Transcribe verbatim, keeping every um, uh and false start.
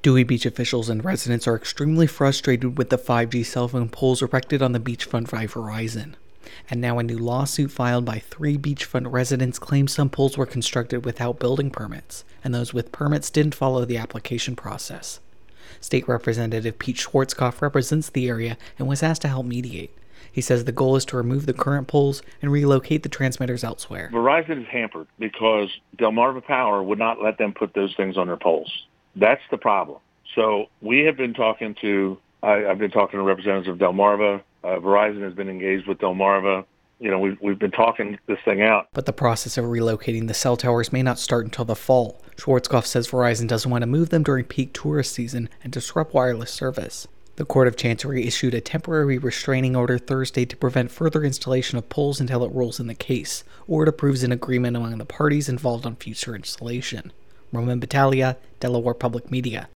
Dewey Beach officials and residents are extremely frustrated with the five G cell phone poles erected on the beachfront by Verizon. And now a new lawsuit filed by three beachfront residents claims some poles were constructed without building permits, and those with permits didn't follow the application process. State Representative Pete Schwarzkopf represents the area and was asked to help mediate. He says the goal is to remove the current poles and relocate the transmitters elsewhere. Verizon is hampered because Delmarva Power would not let them put those things on their poles. That's the problem. So we have been talking to, I, I've been talking to representatives of Delmarva. Uh, Verizon has been engaged with Delmarva. You know, we've, we've been talking this thing out. But the process of relocating the cell towers may not start until the fall. Schwarzkopf says Verizon doesn't want to move them during peak tourist season and disrupt wireless service. The Court of Chancery issued a temporary restraining order Thursday to prevent further installation of poles until it rules in the case, or it approves an agreement among the parties involved on future installation. Roman Battaglia, Delaware Public Media.